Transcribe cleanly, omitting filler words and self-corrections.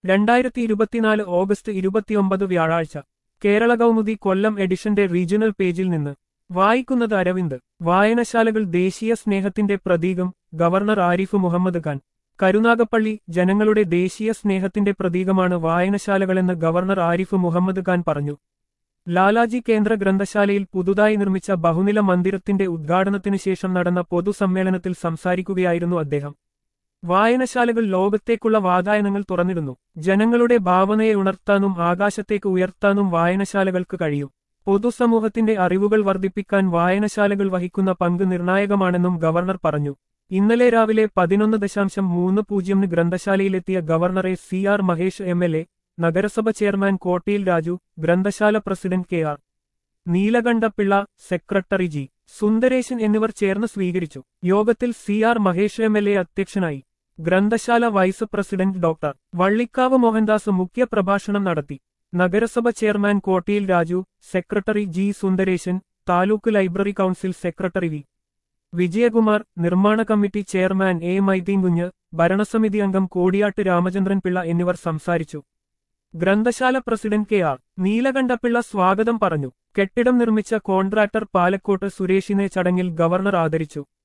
2024 August 29 വ്യാഴാഴ്ച കേരള കൗമുദി കൊല്ലം എഡിഷന്റെ regional പേജിൽ നിന്ന് വായിക്കുന്നത് അരവിന്ദ്. വായനശാലകൾ ദേശീയ സ്നേഹത്തിന്റെ പ്രതീകം, ഗവർണർ ആരിഫ് മുഹമ്മദ് ഖാൻ. കരുനാഗപ്പള്ളി ജനങ്ങളുടെ ദേശീയ സ്നേഹത്തിന്റെ പ്രതീകമാണ് വായനശാലകളെന്ന് ഗവർണർ ആരിഫ് മുഹമ്മദ് ഖാൻ പറഞ്ഞു. ലാലാജി കേന്ദ്ര ഗ്രന്ഥശാലയിൽ പുതുതായി നിർമ്മിച്ച ബഹുനില മന്ദിരത്തിന്റെ ഉദ്ഘാടനത്തിനു ശേഷം നടന്ന പൊതുസമ്മേളനത്തിൽ സംസാരിക്കുകയായിരുന്നു അദ്ദേഹം. വായനശാലകൾ ലോകത്തേക്കുള്ള വാതായനങ്ങൾ തുറന്നിടുന്നു. ജനങ്ങളുടെ ഭാവനയെ ഉണർത്താനും ആകാശത്തേക്ക് ഉയർത്താനും വായനശാലകൾക്ക് കഴിയും. പൊതുസമൂഹത്തിന്റെ അറിവുകൾ വർദ്ധിപ്പിക്കാൻ വായനശാലകൾ വഹിക്കുന്ന പങ്ക് നിർണായകമാണെന്നും ഗവർണർ പറഞ്ഞു. ഇന്നലെ രാവിലെ 11:30 ഗ്രന്ഥശാലയിലെത്തിയ ഗവർണറെ CR മഹേഷ് MLA, നഗരസഭ ചെയർമാൻ കോട്ടയിൽ രാജു, ഗ്രന്ഥശാല president KR Neelakantapillai, secretary G Sundaresan എന്നിവർ ചേർന്ന് സ്വീകരിച്ചു. യോഗത്തിൽ CR മഹേഷ് MLA അധ്യക്ഷനായി. ഗ്രന്ഥശാല vice president doctor Vallikkavu Mohandas മുഖ്യ പ്രഭാഷണം നടത്തി. നഗരസഭ chairman Kottayil Raju, secretary G Sundaresan, taluk library council secretary V Vijayakumar, നിർമ്മാണ കമ്മിറ്റി ചെയർമാൻ A മൈദീൻ കുഞ്ഞ്, ഭരണസമിതി അംഗം കോടിയാട്ട് രാമചന്ദ്രൻ പിള്ള എന്നിവർ സംസാരിച്ചു. ഗ്രന്ഥശാല പ്രസിഡന്റ് KR നീലകണ്ഠപിള്ള സ്വാഗതം പറഞ്ഞു. കെട്ടിടം നിർമ്മിച്ച കോൺട്രാക്ടർ പാലക്കോട്ട് സുരേഷിനെ ചടങ്ങിൽ ഗവർണർ ആദരിച്ചു.